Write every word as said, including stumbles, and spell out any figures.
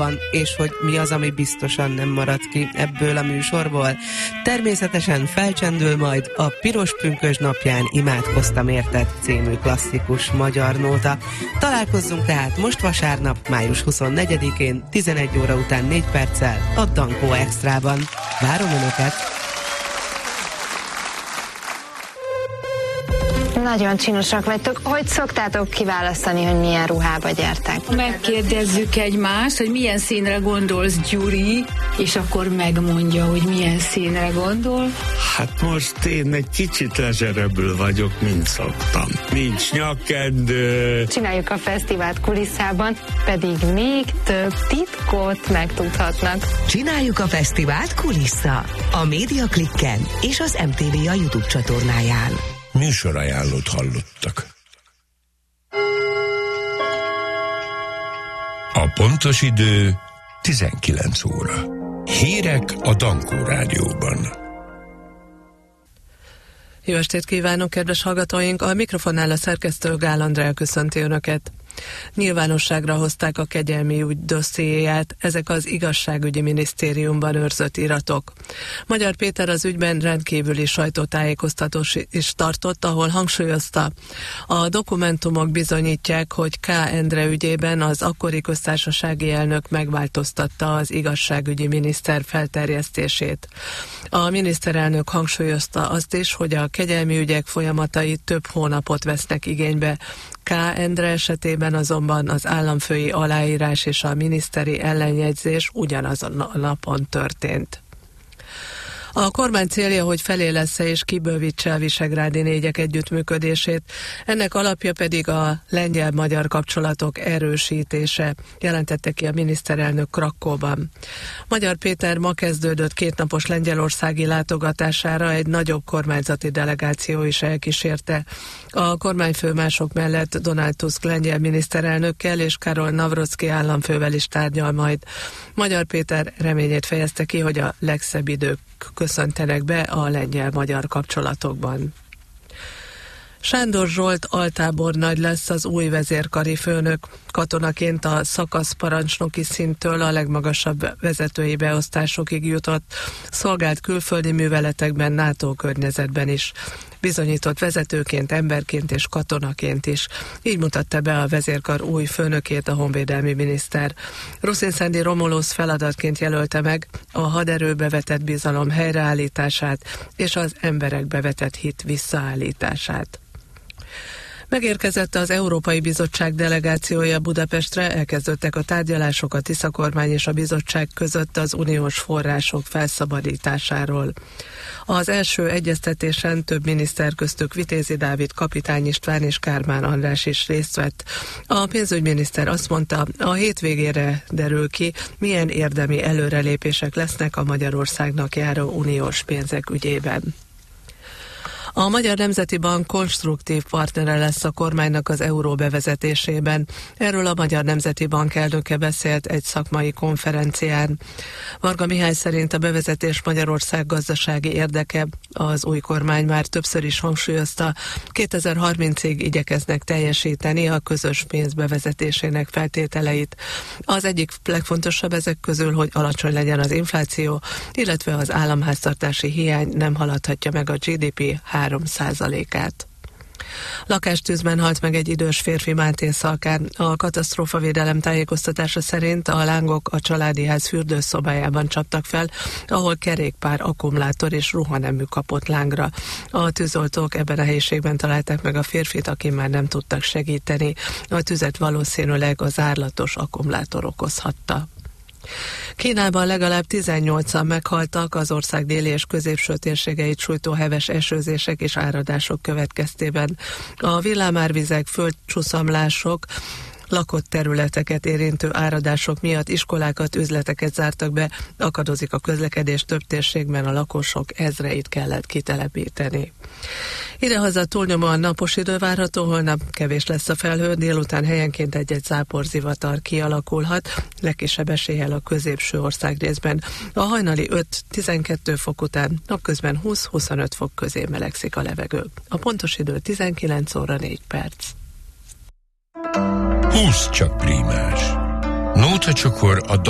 van, és hogy mi az, ami biztosan nem marad ki ebből a műsorból. Természetesen felcsendül majd a Piros Pünkösd napján Imádkoztam érted című klasszikus magyar nóta. Találkozzunk tehát most vasárnap, május huszonnegyedikén, tizenegy óra után négy perccel a Dankó Extrában. Várom Önöket! Nagyon csinosak vagytok. Hogy szoktátok kiválasztani, hogy milyen ruhába gyertek? Megkérdezzük egymást, hogy milyen színre gondolsz, Gyuri, és akkor megmondja, hogy milyen színre gondol. Hát most én egy kicsit lezserebbül vagyok, mint szoktam. Nincs nyakkendő. Csináljuk a fesztivált kulisszában, pedig még több titkot megtudhatnak. Csináljuk a fesztivált kulissza. A Média Klikken és az em té vé a YouTube csatornáján. Műsorajánlót hallottak. A pontos idő tizenkilenc óra. Hírek a Dankó Rádióban. Jó estét kívánok, kedves hallgatóink! A mikrofonnál a szerkesztő Gál Andrea köszönti Önöket. Nyilvánosságra hozták a kegyelmi ügy dossziéját, ezek az igazságügyi minisztériumban őrzött iratok. Magyar Péter az ügyben rendkívüli sajtótájékoztatós is tartott, ahol hangsúlyozta, a dokumentumok bizonyítják, hogy K. Endre ügyében az akkori köztársasági elnök megváltoztatta az igazságügyi miniszter felterjesztését. A miniszterelnök hangsúlyozta azt is, hogy a kegyelmi ügyek folyamatai több hónapot vesznek igénybe. K. Endre esetében azonban az államfői aláírás és a miniszteri ellenjegyzés ugyanazon a napon történt. A kormány célja, hogy felélessze és kibővítse a visegrádi négyek együttműködését, ennek alapja pedig a lengyel-magyar kapcsolatok erősítése, jelentette ki a miniszterelnök Krakkóban. Magyar Péter ma kezdődött kétnapos lengyelországi látogatására egy nagyobb kormányzati delegáció is elkísérte. A kormányfő mások mellett Donald Tusk lengyel miniszterelnökkel és Karol Nawrocki államfővel is tárgyal majd. Magyar Péter reményét fejezte ki, hogy a legszebb idők köszöntenek be a lengyel-magyar kapcsolatokban. Sándor Zsolt altábornagy lesz az új vezérkari főnök. Katonaként a szakaszparancsnoki szinttől a legmagasabb vezetői beosztásokig jutott, szolgált külföldi műveletekben, NATO környezetben is. Bizonyított vezetőként, emberként és katonaként is. Így mutatta be a vezérkar új főnökét a honvédelmi miniszter. Ruszin-Szendi Romulusz feladatként jelölte meg a haderőbe vetett bizalom helyreállítását és az emberekbe vetett hit visszaállítását. Megérkezett az Európai Bizottság delegációja Budapestre, elkezdődtek a tárgyalások a Tisza kormány és a bizottság között az uniós források felszabadításáról. Az első egyeztetésen több miniszter, köztük Vitézi Dávid, Kapitány István és Kármán András is részt vett. A pénzügyminiszter azt mondta, a hétvégére derül ki, milyen érdemi előrelépések lesznek a Magyarországnak járó uniós pénzek ügyében. A Magyar Nemzeti Bank konstruktív partnere lesz a kormánynak az euró bevezetésében. Erről a Magyar Nemzeti Bank elnöke beszélt egy szakmai konferencián. Varga Mihály szerint a bevezetés Magyarország gazdasági érdeke. Az új kormány már többször is hangsúlyozta, kétezer-harmincig igyekeznek teljesíteni a közös pénz bevezetésének feltételeit. Az egyik legfontosabb ezek közül, hogy alacsony legyen az infláció, illetve az államháztartási hiány nem haladhatja meg a gé dé pé három százalékát. Lakástűzben halt meg egy idős férfi Mátészalkán. A katasztrófavédelem tájékoztatása szerint a lángok a családi ház fürdőszobájában csaptak fel, ahol kerékpár, akkumulátor és ruhanemű kapott lángra. A tűzoltók ebben a helyiségben találták meg a férfit, aki már nem tudtak segíteni. A tüzet valószínűleg a zárlatos akkumulátor okozhatta. Kínában legalább tizennyolcan meghaltak az ország déli és középső térségeit sújtó heves esőzések és áradások következtében. A villámárvizek, földcsúszamlások, lakott területeket érintő áradások miatt iskolákat, üzleteket zártak be, akadozik a közlekedés, több térségben a lakosok ezreit kellett kitelepíteni. Idehaza túlnyomóan napos idő várható, holnap kevés lesz a felhő, délután helyenként egy-egy záporzivatar kialakulhat, legkisebb eséllyel a középső országrészben. A hajnali öt-tizenkét fok után napközben húsz-huszonöt fok közé melegszik a levegő. A pontos idő tizenkilenc óra négy perc. Húsz csak prímás. Nóta csokor a